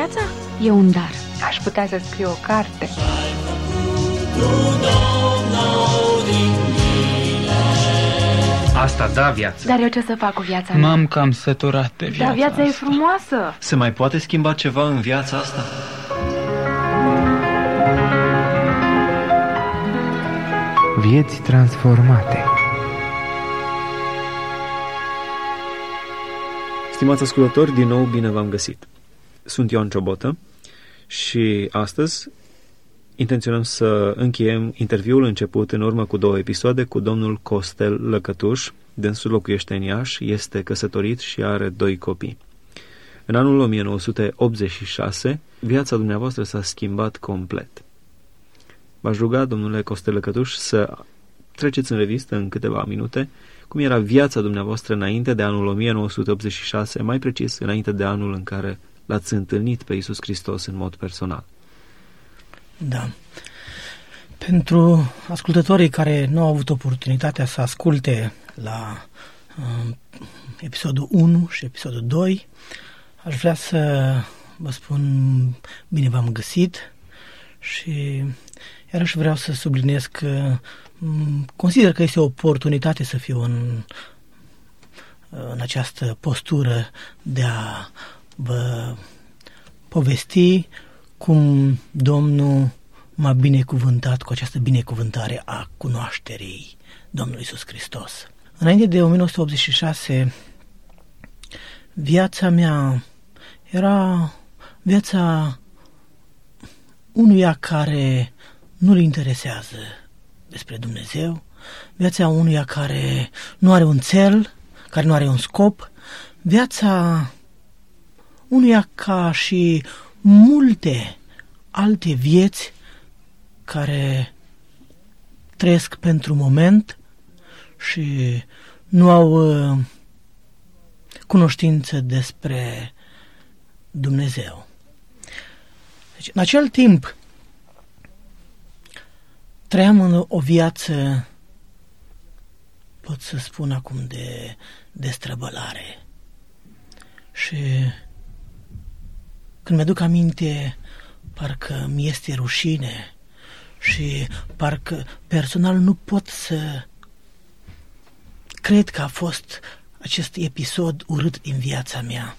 Viața e un dar. Aș putea să scriu o carte. Asta da viață. Dar eu ce să fac cu viața mea? M-am cam săturat de viața Dar viața asta. e frumoasă. Se mai poate schimba ceva în viața asta? Vieți transformate. Stimați ascultători, din nou bine v-am găsit. Sunt Ioan Ciobotă și astăzi intenționăm să încheiem interviul început în urmă cu 2 episoade cu domnul Costel Lăcătuș. Dânsul locuiește în Iași, este căsătorit și are 2 copii. În anul 1986, viața dumneavoastră s-a schimbat complet. V-aș ruga, domnule Costel Lăcătuș, să treceți în revistă în câteva minute cum era viața dumneavoastră înainte de anul 1986, mai precis înainte de anul în care l-ați întâlnit pe Iisus Hristos în mod personal. Da. Pentru ascultătorii care nu au avut oportunitatea să asculte la episodul 1 și episodul 2, aș vrea să vă spun bine v-am găsit și iarăși vreau să subliniez că consider că este o oportunitate să fiu în această postură de a vă povesti cum Domnul m-a binecuvântat cu această binecuvântare a cunoașterii Domnului Iisus Hristos. Înainte de 1986, viața mea era viața unuia care nu-l interesează despre Dumnezeu, viața unuia care nu are un cel, care nu are un scop, viața unuia ca și multe alte vieți care trăiesc pentru moment și nu au cunoștință despre Dumnezeu. Deci, în acel timp, trăiam în o viață, pot să spun acum, de destrăbălare. Și când mi-aduc aminte, parcă mi este rușine și parcă personal nu pot să cred că a fost acest episod urât din viața mea,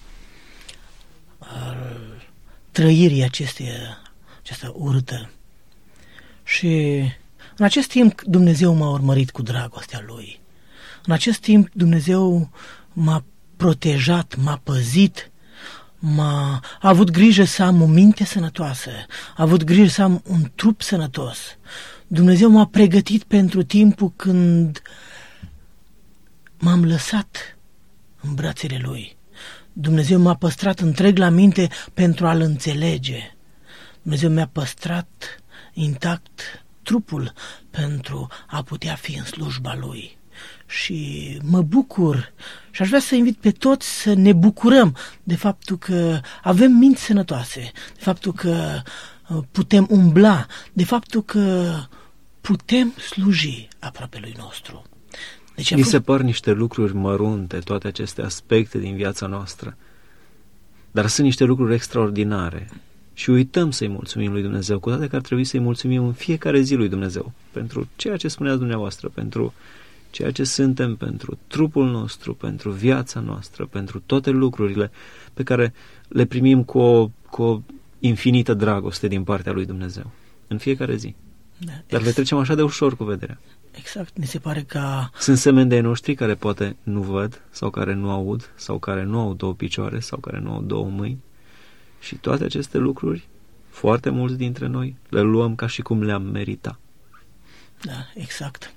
al trăirii aceasta urâtă. Și în acest timp Dumnezeu m-a urmărit cu dragostea Lui. În acest timp Dumnezeu m-a protejat, m-a păzit, a avut grijă să am o minte sănătoasă, a avut grijă să am un trup sănătos. Dumnezeu m-a pregătit pentru timpul când m-am lăsat în brațele Lui. Dumnezeu m-a păstrat întreg la minte pentru a-L înțelege. Dumnezeu mi-a păstrat intact trupul pentru a putea fi în slujba Lui. Și mă bucur și aș vrea să invit pe toți să ne bucurăm de faptul că avem minți sănătoase, de faptul că putem umbla, de faptul că putem sluji aproapelui nostru. Deci Mi se par niște lucruri mărunte, toate aceste aspecte din viața noastră, dar sunt niște lucruri extraordinare și uităm să-i mulțumim lui Dumnezeu, cu toate că ar trebui să-i mulțumim în fiecare zi lui Dumnezeu pentru ceea ce spuneați dumneavoastră, pentru ceea ce suntem, pentru trupul nostru, pentru viața noastră, pentru toate lucrurile pe care le primim cu o infinită dragoste din partea lui Dumnezeu în fiecare zi. Da, dar le trecem așa de ușor cu vederea. Exact, mi se pare că sunt semeni de noștri care poate nu văd sau care nu aud sau care nu au 2 picioare sau care nu au 2 mâini și toate aceste lucruri, foarte mulți dintre noi le luăm ca și cum le-am merita. Da, exact.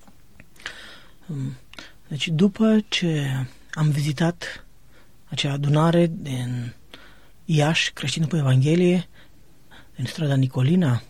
Deci după ce am vizitat acea adunare din Iași, creștin după Evanghelie, din strada Nicolina,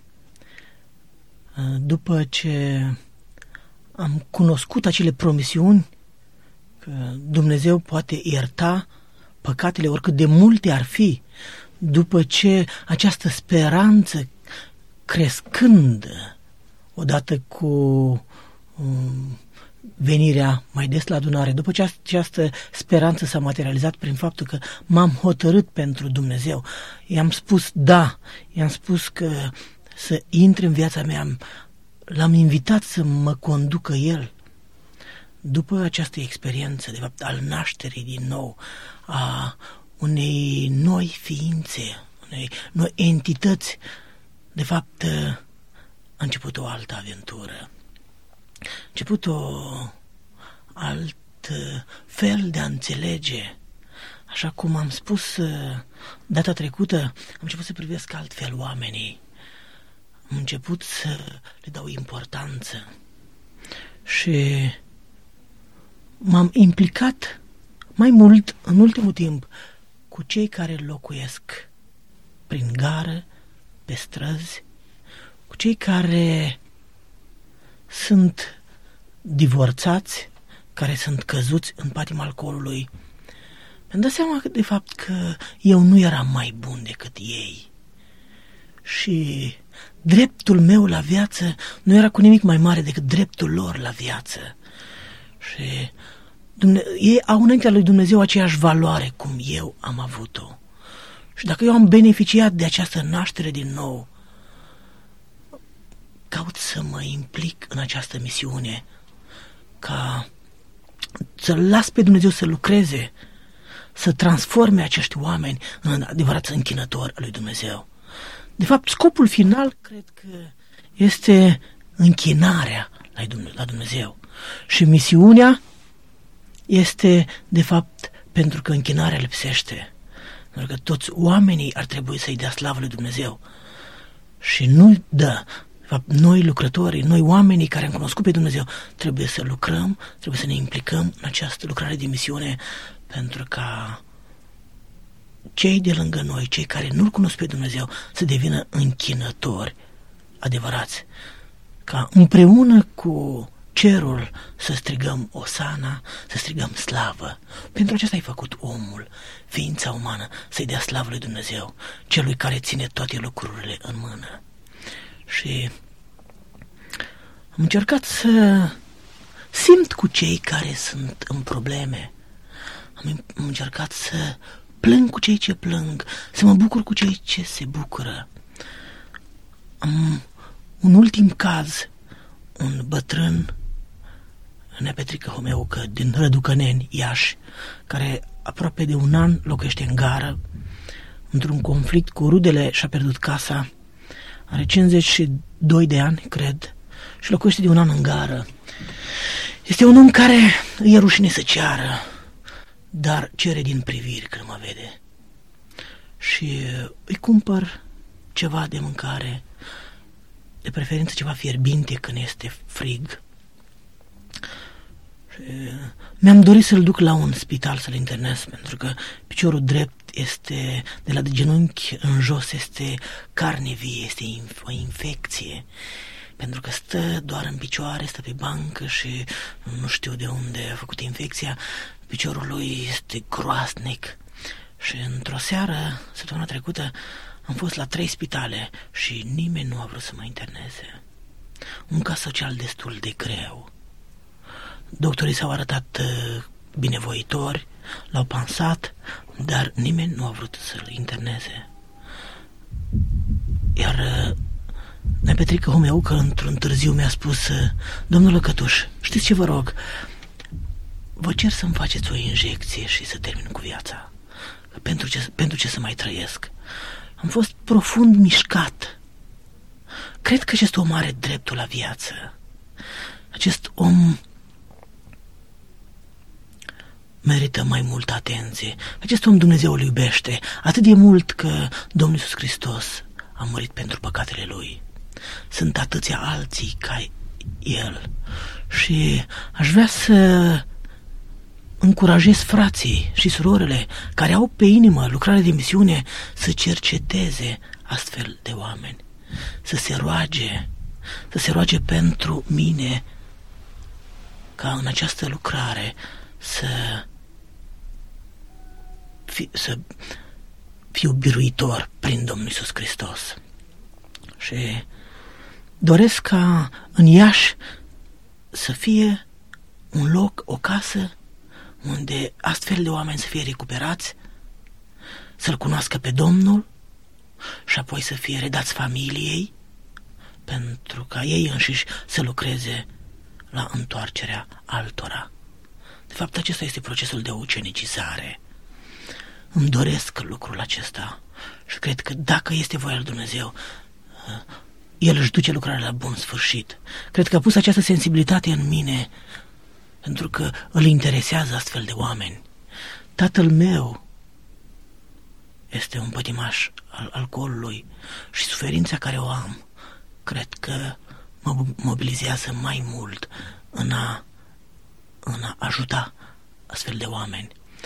după ce am cunoscut acele promisiuni că Dumnezeu poate ierta păcatele oricât de multe ar fi, după ce această speranță crescând odată cu venirea mai des la adunare, după ce această speranță s-a materializat prin faptul că m-am hotărât pentru Dumnezeu, i-am spus da, i-am spus că să intre în viața mea, l-am invitat să mă conducă El. După această experiență, de fapt, al nașterii din nou, a unei noi ființe, unei noi entități, de fapt, a început o altă aventură. A început o alt fel de a înțelege. Așa cum am spus data trecută, am început să privesc altfel oamenii. Am început să le dau importanță. Și m-am implicat mai mult în ultimul timp cu cei care locuiesc prin gară, pe străzi, cu cei care sunt divorțați, care sunt căzuți în patima alcoolului. Mi-am dat seama de fapt că eu nu eram mai bun decât ei. Și dreptul meu la viață nu era cu nimic mai mare decât dreptul lor la viață. Și ei au înaintea lui Dumnezeu aceeași valoare cum eu am avut-o. Și dacă eu am beneficiat de această naștere din nou, caut să mă implic în această misiune, ca să-L las pe Dumnezeu să lucreze, să transforme acești oameni în adevărați închinători al lui Dumnezeu. De fapt, scopul final, cred că, este închinarea la Dumnezeu. Și misiunea este, de fapt, pentru că închinarea lipsește. Pentru că toți oamenii ar trebui să-i dea slavă lui Dumnezeu. Și nu dă. De fapt, noi lucrătorii, noi oamenii care am cunoscut pe Dumnezeu, trebuie să lucrăm, trebuie să ne implicăm în această lucrare de misiune, pentru ca cei de lângă noi, cei care nu-L cunosc pe Dumnezeu, să devină închinători adevărați. Ca împreună cu cerul să strigăm osana, să strigăm slavă. Pentru aceasta ai făcut omul, ființa umană, să-i dea slavă lui Dumnezeu, celui care ține toate lucrurile în mână. Și am încercat să simt cu cei care sunt în probleme. Am încercat să plâng cu cei ce plâng, să mă bucur cu cei ce se bucură. Am un ultim caz, un bătrân, Nea Petrică Homeucă, din Răducăneni, Iași, care aproape de un an locuiește în gară, într-un conflict cu rudele, și-a pierdut casa, are 52 de ani, cred, și locuiește de un an în gară. Este un om care îi e rușine să ceară, dar cere din priviri când mă vede. Și îi cumpăr ceva de mâncare, de preferință ceva fierbinte când este frig. Și mi-am dorit să-l duc la un spital să-l internez, pentru că piciorul drept este, de la de genunchi în jos, este carne vie, este o infecție. Pentru că stă doar în picioare, stă pe bancă și nu știu de unde a făcut infecția, piciorul lui este groasnic. Și într-o seară, săptămâna trecută, am fost la 3 spitale și nimeni nu a vrut să mă interneze. Un caz social destul de greu. Doctorii s-au arătat binevoitori, l-au pansat, dar nimeni nu a vrut să-l interneze. Iar Nea Petrică Homeucă, într-un târziu, mi-a spus: domnul Lăcătuș, știți ce vă rog? Vă cer să-mi faceți o injecție și să termin cu viața. Pentru ce să mai trăiesc? Am fost profund mișcat. Cred că acest om are dreptul la viață. Acest om merită mai multă atenție. Acest om Dumnezeu îl iubește atât de mult că Domnul Iisus Hristos a murit pentru păcatele lui. Sunt atâția alții ca el. Și aș vrea să încurajez frații și surorile care au pe inimă lucrarea de misiune să cerceteze astfel de oameni, să se roage pentru mine, ca în această lucrare să fiu biruitor prin Domnul Iisus Hristos. Și doresc ca în Iași să fie un loc, o casă, unde astfel de oameni să fie recuperați, să-L cunoască pe Domnul și apoi să fie redați familiei, pentru ca ei înșiși să lucreze la întoarcerea altora. De fapt, acesta este procesul de ucenicizare. Îmi doresc lucrul acesta și cred că dacă este voia lui Dumnezeu, El își duce lucrarea la bun sfârșit. Cred că a pus această sensibilitate în mine pentru că îl interesează astfel de oameni. Tatăl meu este un pătimaș al alcoolului și suferința care o am, cred că mă mobilizează mai mult în a ajuta astfel de oameni.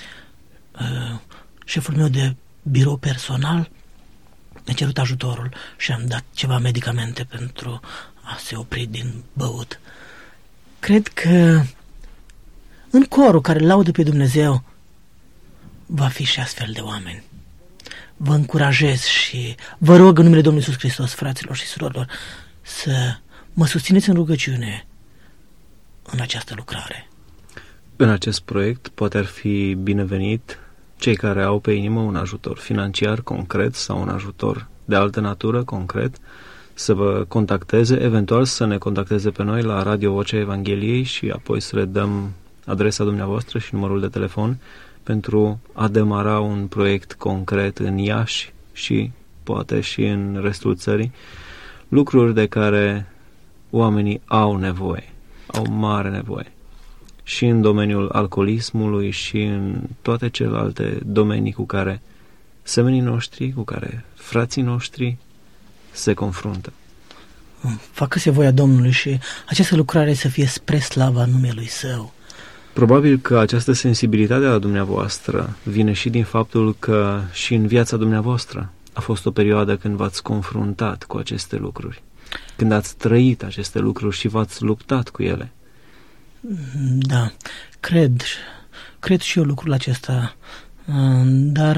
Șeful meu de birou personal mi-a cerut ajutorul și am dat ceva medicamente pentru a se opri din băut. Cred că în corul care laudă pe Dumnezeu va fi și astfel de oameni. Vă încurajez și vă rog în numele Domnului Iisus Hristos, fraților și surorilor, să mă susțineți în rugăciune în această lucrare. În acest proiect poate ar fi binevenit cei care au pe inimă un ajutor financiar concret sau un ajutor de altă natură concret, să vă contacteze, eventual să ne contacteze pe noi la Radio Vocea Evangheliei și apoi să le dăm adresa dumneavoastră și numărul de telefon pentru a demara un proiect concret în Iași și poate și în restul țării, lucruri de care oamenii au nevoie, au mare nevoie. Și în domeniul alcoolismului și în toate celelalte domenii cu care semenii noștri, cu care frații noștri se confruntă. Facă-se voia Domnului și această lucrare să fie spre slava numelui Său. Probabil că această sensibilitate a dumneavoastră vine și din faptul că și în viața dumneavoastră a fost o perioadă când v-ați confruntat cu aceste lucruri, când ați trăit aceste lucruri și v-ați luptat cu ele. Da, cred și eu lucrul acesta, dar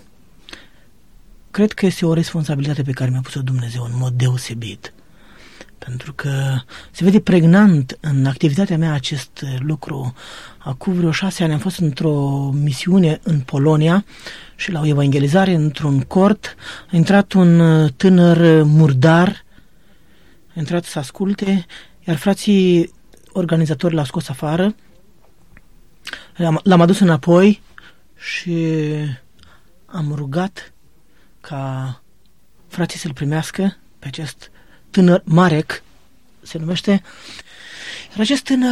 cred că este o responsabilitate pe care mi-a pus-o Dumnezeu în mod deosebit, pentru că se vede pregnant în activitatea mea acest lucru. Acum vreo 6 ani am fost într-o misiune în Polonia și la o evangelizare într-un cort a intrat un tânăr murdar, a intrat să asculte, iar frații organizatori l-au scos afară, l-am adus înapoi și am rugat ca frații să-l primească pe acest tânăr, Marek se numește, iar acest tânăr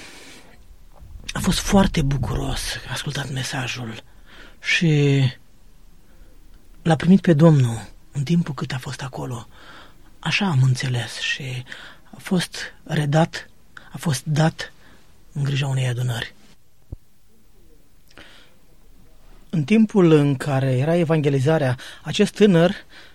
a fost foarte bucuros, a ascultat mesajul și l-a primit pe Domnul în timpul cât a fost acolo. Așa am înțeles și a fost redat, a fost dat în grija unei adunări. În timpul în care era evangelizarea, acest tânăr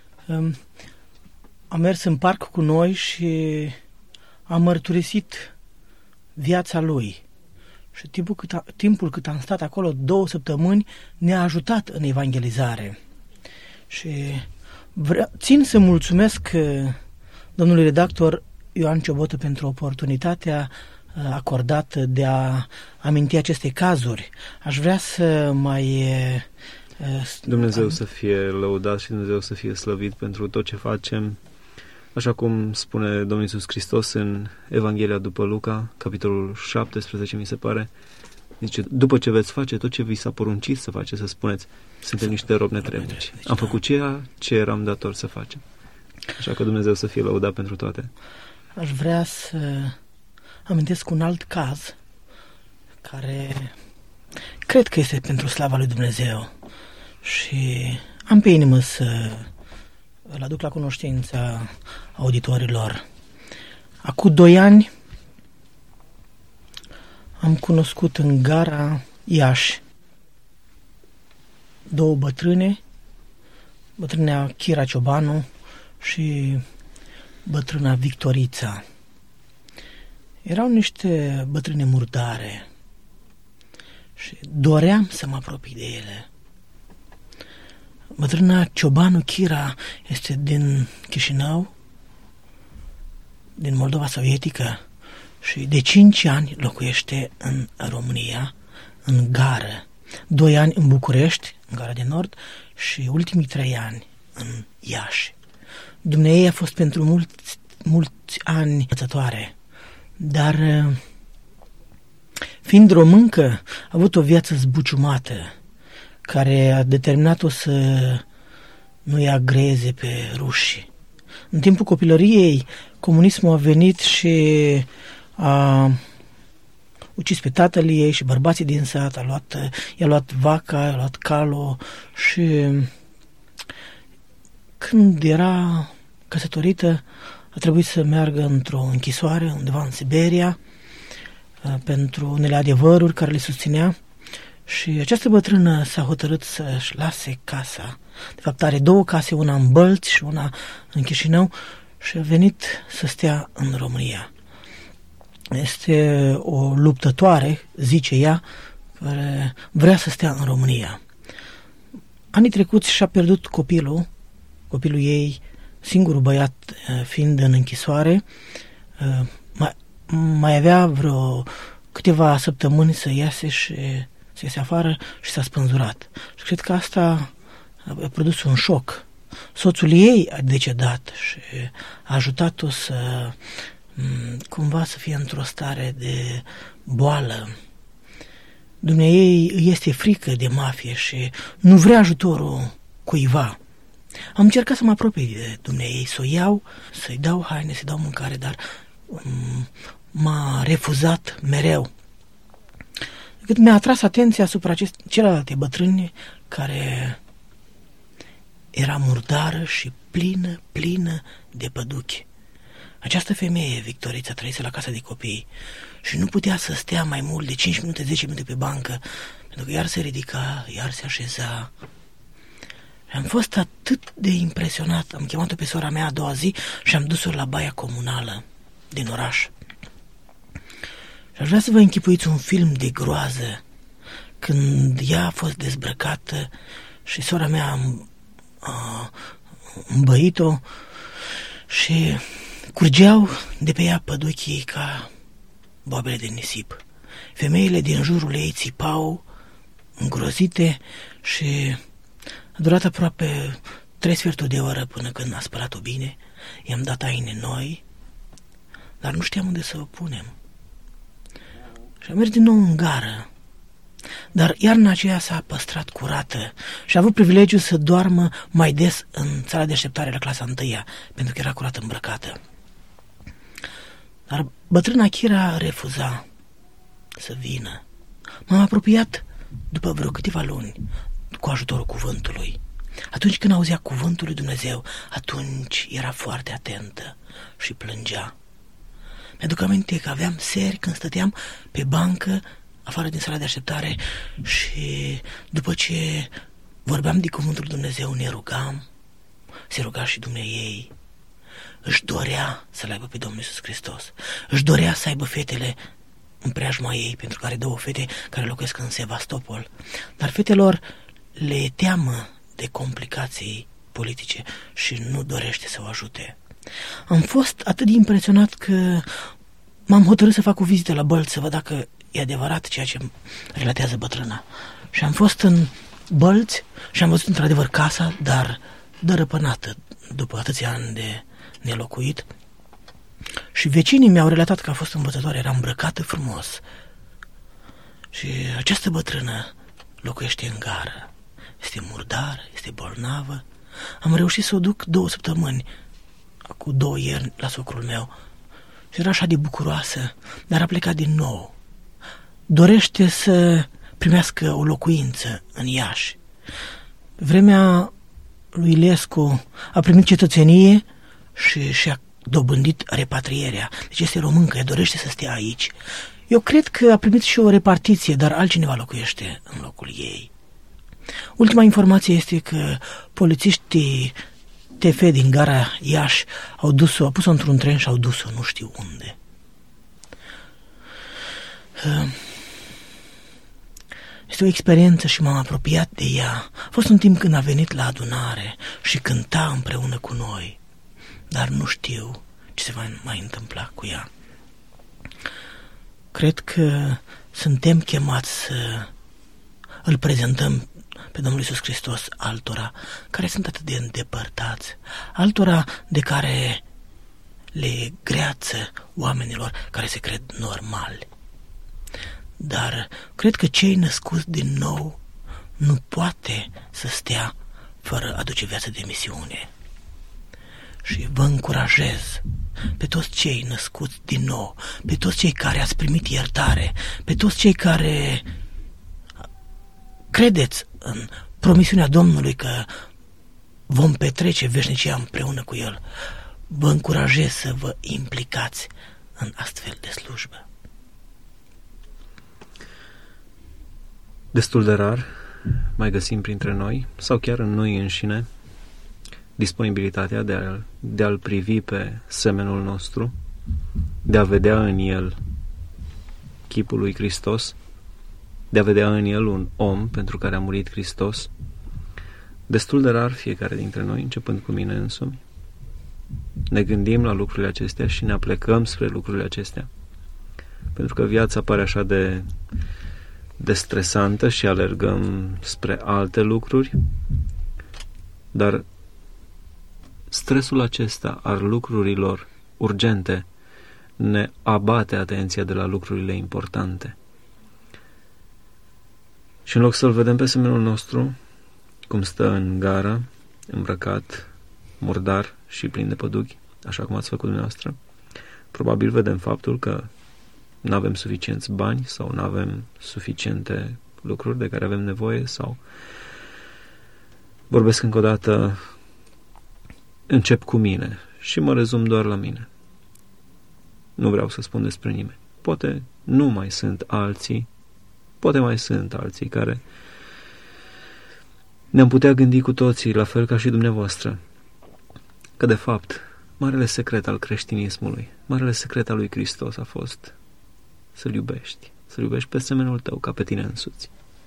a mers în parc cu noi și a mărturisit viața lui. Și timpul cât am stat acolo, 2 săptămâni, ne-a ajutat în evangelizare. Și țin să mulțumesc domnului redactor Ioan Ciobotă pentru oportunitatea acordată de a aminti aceste cazuri. Aș vrea să mai... Dumnezeu să fie lăudat și Dumnezeu să fie slăvit pentru tot ce facem. Așa cum spune Domnul Iisus Hristos în Evanghelia după Luca, capitolul 17, mi se pare, zice, după ce veți face tot ce vi s-a poruncit să faceți, să spuneți, suntem niște robi netrebnici. Am făcut ceea ce eram dator să facem. Așa că Dumnezeu să fie lăudat pentru toate. Aș vrea să amintesc un alt caz care cred că este pentru slava lui Dumnezeu și am pe inimă să îl aduc la cunoștința auditorilor. Acum 2 ani am cunoscut în gara Iași 2 bătrâne, bătrâna Chira Ciobanu și bătrâna Victorița. Erau niște bătrâne murdare și doream să mă apropii de ele. Bătrâna Ciobanu Chira este din Chișinău, din Moldova Sovietică și de 5 ani locuiește în România, în gară. 2 ani în București, în Gara de Nord, și ultimii 3 ani în Iași. Dumnezeu a fost pentru mulți ani învățătoare, dar fiind româncă, a avut o viață zbuciumată, care a determinat-o să nu-i agreze pe ruși. În timpul copilăriei, comunismul a venit și a ucis pe tatăl ei și bărbații din sat, i-a luat vaca, i-a luat calul și când era căsătorită a trebuit să meargă într-o închisoare undeva în Siberia pentru unele adevăruri care le susținea și această bătrână s-a hotărât să-și lase casa. De fapt are 2 case, una în Bălți și una în Chișinău și a venit să stea în România. Este o luptătoare, zice ea, care vrea să stea în România. Anii trecuți și-a pierdut copilul ei, singurul băiat fiind în închisoare, mai avea vreo câteva săptămâni să iese afară și s-a spânzurat. Și cred că asta a produs un șoc. Soțul ei a decedat și a ajutat-o să cumva să fie într-o stare de boală. Dumnezeu îi este frică de mafie și nu vrea ajutorul cuiva. Am încercat să mă apropii de Dumnezeu, să o iau, să-i dau haine, să-i dau mâncare, dar m-a refuzat mereu. Cât mi-a atras atenția asupra celelalte bătrâni care era murdară și plină de păduchi. Această femeie, Victorița, trăise la casa de copii și nu putea să stea mai mult de 5 minute, 10 minute pe bancă, pentru că iar se ridica, iar se așeza. Am fost atât de impresionat, am chemat-o pe sora mea a doua zi și am dus-o la baia comunală din oraș. Și aș vrea să vă închipuiți un film de groază când ea a fost dezbrăcată și sora mea a îmbăit-o și curgeau de pe ea păduchii ca boabele de nisip. Femeile din jurul ei țipau îngrozite și a durat aproape 3/4 de oră până când a spălat-o bine. I-am dat haine noi, dar nu știam unde să o punem. Și am mers din nou în gară, dar iarna aceea s-a păstrat curată și a avut privilegiul să doarmă mai des în sala de așteptare la clasa 1-a, pentru că era curat îmbrăcată. Dar bătrâna Chira refuza să vină. M-am apropiat după vreo câteva luni cu ajutorul cuvântului. Atunci când auzea cuvântul lui Dumnezeu, atunci era foarte atentă și plângea. Mi-aduc aminte că aveam seri când stăteam pe bancă afară din sala de așteptare și după ce vorbeam de cuvântul lui Dumnezeu ne rugam, se ruga și Dumnezeu. Își dorea să-L aibă pe Domnul Iisus Hristos. Își dorea să aibă fetele în preajma ei, pentru că are 2 fete care locuiesc în Sevastopol. Dar fetelor le teamă de complicații politice și nu dorește să o ajute. Am fost atât de impresionat că m-am hotărât să fac o vizită la Bălți să văd dacă e adevărat ceea ce relatează bătrâna. Și am fost în Bălți și am văzut într-adevăr casa, dar dărăpânată după atâția ani de nelocuit. Și vecinii mi-au relatat că a fost învățătoare, era îmbrăcată frumos. Și această bătrână locuiește în gară. Este murdară, este bolnavă. Am reușit să o duc 2 săptămâni, cu 2 ieri, la socrul meu. Și era așa de bucuroasă, dar a plecat din nou. Dorește să primească o locuință în Iași. Pe vremea lui Ilescu a primit cetățenie și și-a dobândit repatrierea. Deci este româncă, ea dorește să stea aici. Eu cred că a primit și o repartiție, dar altcineva locuiește în locul ei. Ultima informație este că polițiștii TF din gara Iași au pus-o într-un tren și au dus-o nu știu unde. Este o experiență și m-am apropiat de ea. A fost un timp când a venit la adunare și cânta împreună cu noi, dar nu știu ce se va mai întâmpla cu ea. cred că suntem chemați să îl prezentăm pe Domnul Iisus Hristos altora care sunt atât de îndepărtați, altora de care le greață oamenilor care se cred normali. Dar cred că cei născuți din nou nu poate să stea fără a duce viață de misiune. Și vă încurajez pe toți cei născuți din nou, pe toți cei care ați primit iertare, pe toți cei care credeți în promisiunea Domnului că vom petrece veșnicia împreună cu El, vă încurajez să vă implicați în astfel de slujbă. Destul de rar mai găsim printre noi, sau chiar în noi înșine, disponibilitatea de a-L privi pe semenul nostru, de a vedea în El chipul lui Hristos, de a vedea în El un om pentru care a murit Hristos. Destul de rar fiecare dintre noi, începând cu mine însumi, ne gândim la lucrurile acestea și ne aplecăm spre lucrurile acestea. Pentru că viața pare așa de stresantă și alergăm spre alte lucruri, dar stresul acesta al lucrurilor urgente ne abate atenția de la lucrurile importante. Și în loc să-L vedem pe semenul nostru, cum stă în gară, îmbrăcat, murdar și plin de păduchi, așa cum ați făcut dumneavoastră, probabil vedem faptul că nu avem suficienți bani sau nu avem suficiente lucruri de care avem nevoie sau vorbesc încă o dată, încep cu mine și mă rezum doar la mine. Nu vreau să spun despre nimeni. Poate nu mai sunt alții, poate mai sunt alții care ne-am putea gândi cu toții, la fel ca și dumneavoastră, că de fapt marele secret al creștinismului, marele secret al lui Hristos a fost să-L iubești, să-L iubești pe semenul tău ca pe tine însuți.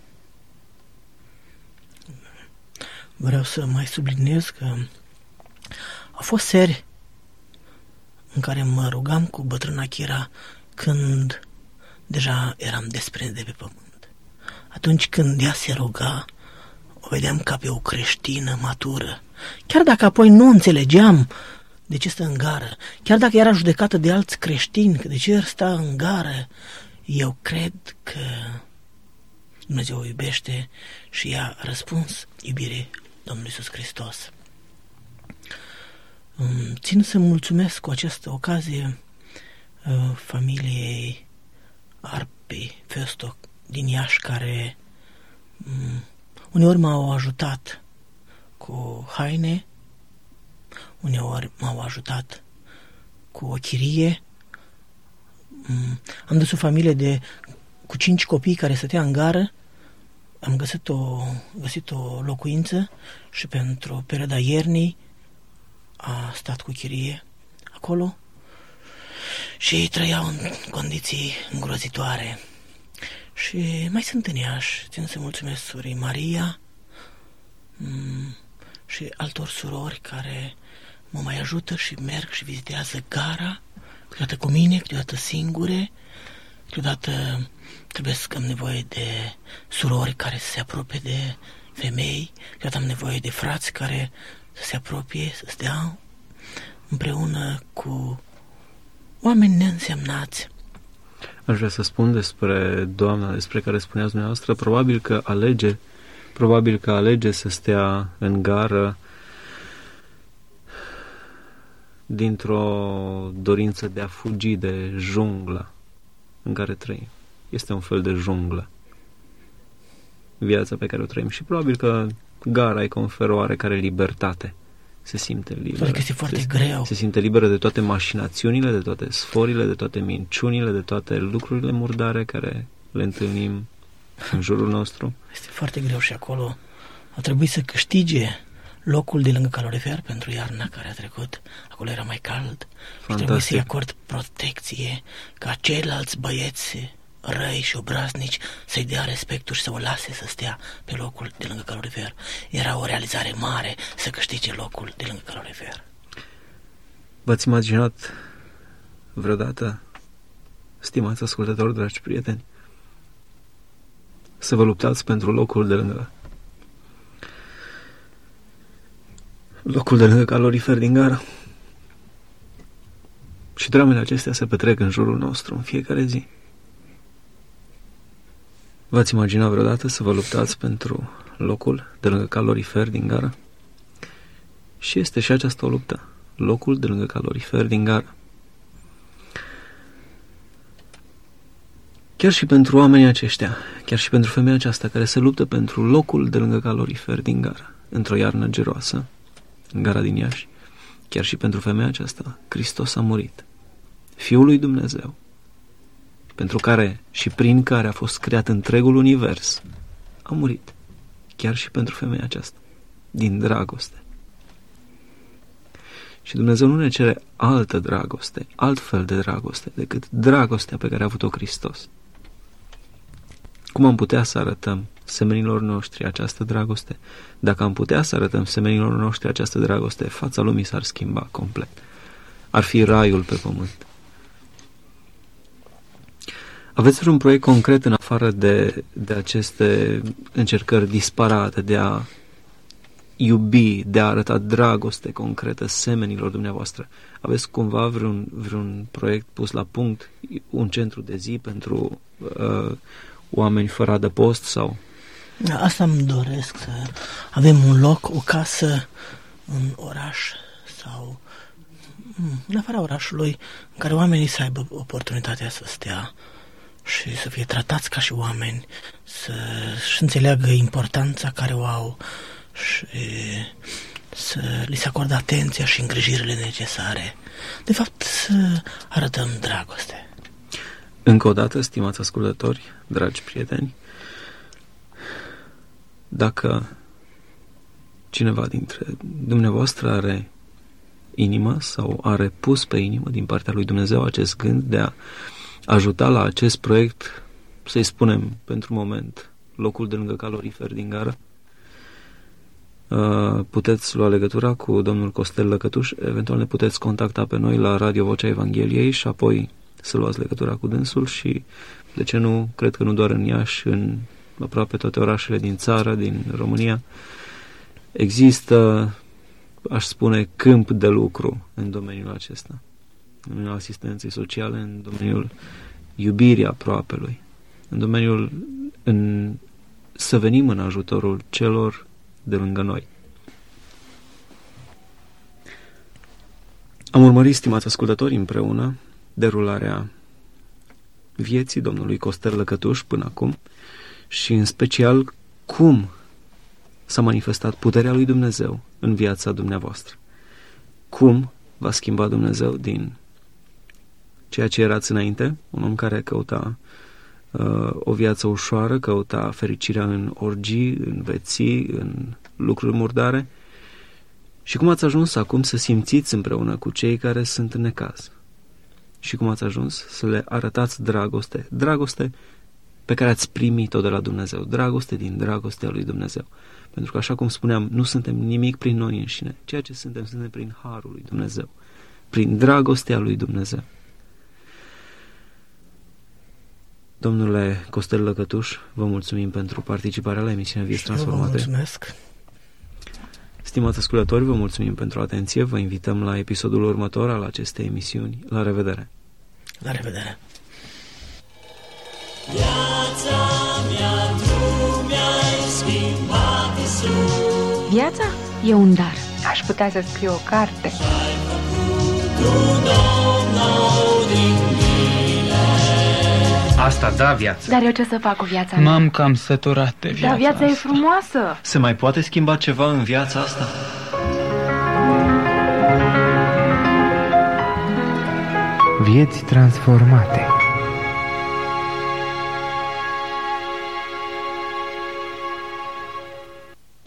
Vreau să mai subliniez că au fost seri în care mă rugam cu bătrâna Chira când deja eram desprins de pe pământ. Atunci când ea se ruga, o vedeam ca pe o creștină matură. Chiar dacă apoi nu înțelegeam de ce stă în gară, chiar dacă era judecată de alți creștini, că de ce stă în gară, eu cred că Dumnezeu o iubește și ea a răspuns iubirii Domnului Iisus Hristos. Țin să mulțumesc cu această ocazie familiei Arpi Festoc din Iași, care uneori m-au ajutat cu haine, uneori m-au ajutat cu o chirie. Am dus o familie cu 5 copii care stătea în gară. Am găsit o locuință și pentru perioada iernii a stat cu chirie acolo și ei trăiau în condiții îngrozitoare. Și mai sunt în Iași, țin să mulțumesc surii Maria și altor surori care mă mai ajută și merg și vizitează gara, câteodată cu mine, câteodată singure, câteodată trebuie să am nevoie de surori care să se apropie de femei, câteodată am nevoie de frați care să se apropie, să stea împreună cu oameni neînsemnați. Aș vrea să spun despre doamna despre care spuneați dumneavoastră, probabil că alege să stea în gară dintr-o dorință de a fugi de jungla în care trăim. Este un fel de junglă viața pe care o trăim și probabil că gara îi conferă oarecare libertate. Se simte liberă. Că este foarte greu. Se simte liberă de toate mașinațiunile, de toate sforile, de toate minciunile, de toate lucrurile murdare care le întâlnim în jurul nostru. Este foarte greu și acolo a trebuit să câștige locul de lângă calorifer pentru iarna care a trecut. Acolo era mai cald. Și trebuie să-i acord protecție ca ceilalți băieți răi și obraznici să-i dea respectul și să o lase să stea pe locul de lângă calorifer. Era o realizare mare să câștige locul de lângă calorifer. V-ați imaginat vreodată stimați ascultători, dragi prieteni, să vă luptați pentru locul de lângă calorifer din gară. Și dramele acestea se petrec în jurul nostru în fiecare zi. V-ați imaginat vreodată să vă luptați pentru locul de lângă calorifer din gară? Și este și această o luptă, locul de lângă calorifer din gară. Chiar și pentru oamenii aceștia, chiar și pentru femeia aceasta care se luptă pentru locul de lângă calorifer din gară, într-o iarnă geroasă, în gara din Iași, chiar și pentru femeia aceasta, Hristos a murit. Fiul lui Dumnezeu, pentru care și prin care a fost creat întregul univers, a murit. Chiar și pentru femeia aceasta, din dragoste. Și Dumnezeu nu ne cere altă dragoste, alt fel de dragoste, decât dragostea pe care a avut-o Hristos. Cum am putea să arătăm semenilor noștri această dragoste? Dacă am putea să arătăm semenilor noștri această dragoste, fața lumii s-ar schimba complet. Ar fi raiul pe pământ. Aveți vreun proiect concret în afară de aceste încercări disparate de a iubi, de a arăta dragoste concretă semenilor dumneavoastră? Aveți cumva vreun proiect pus la punct, un centru de zi pentru oameni fără adăpost sau? Asta îmi doresc, să avem un loc, o casă în oraș sau în afara orașului, în care oamenii să aibă oportunitatea să stea și să fie tratați ca și oameni, să-și înțeleagă importanța care o au și să li se acordă atenția și îngrijirile necesare. De fapt, să arătăm dragoste. Încă o dată, stimați ascultători, dragi prieteni, dacă cineva dintre dumneavoastră are inimă sau are pus pe inimă din partea lui Dumnezeu acest gând de a ajuta la acest proiect, să-i spunem pentru moment, locul de lângă calorifer din gară, puteți lua legătura cu domnul Costel Lăcătuș, eventual ne puteți contacta pe noi la Radio Vocea Evangheliei și apoi să luați legătura cu dânsul și, de ce nu, cred că nu doar în Iași, în aproape toate orașele din țară, din România, există, aș spune, câmp de lucru în domeniul acesta, în domeniul asistenței sociale, în domeniul iubirii aproapelui, în domeniul să venim în ajutorul celor de lângă noi. Am urmărit, stimați ascultători, împreună derularea vieții domnului Costel Lăcătuș până acum și în special cum s-a manifestat puterea lui Dumnezeu în viața dumneavoastră. Cum v-a schimbat Dumnezeu din ceea ce erați înainte, un om care căuta o viață ușoară, căuta fericirea în orgii, în veții, în lucruri murdare, și cum ați ajuns acum să simțiți împreună cu cei care sunt în necaz și cum ați ajuns să le arătați dragoste pe care ați primit-o de la Dumnezeu, dragoste din dragostea lui Dumnezeu. Pentru că, așa cum spuneam, nu suntem nimic prin noi înșine. Ceea ce suntem prin harul lui Dumnezeu, prin dragostea lui Dumnezeu. Domnule Costel Lăcătuș, vă mulțumim pentru participarea la emisiunea Vieți Transformate. Vă mulțumesc. Stimați ascultători, vă mulțumim pentru atenție. Vă invităm la episodul următor al acestei emisiuni. La revedere! La revedere! Viața mea, tu mi-ai schimbat, Iisus. Viața e un dar. Aș putea să scriu o carte. Ai făcut un om nou din mine. Asta da viață. Dar eu ce să fac cu viața mea? M-am cam săturat de viața Dar viața asta. e frumoasă. Se mai poate schimba ceva în viața asta? Vieți transformate.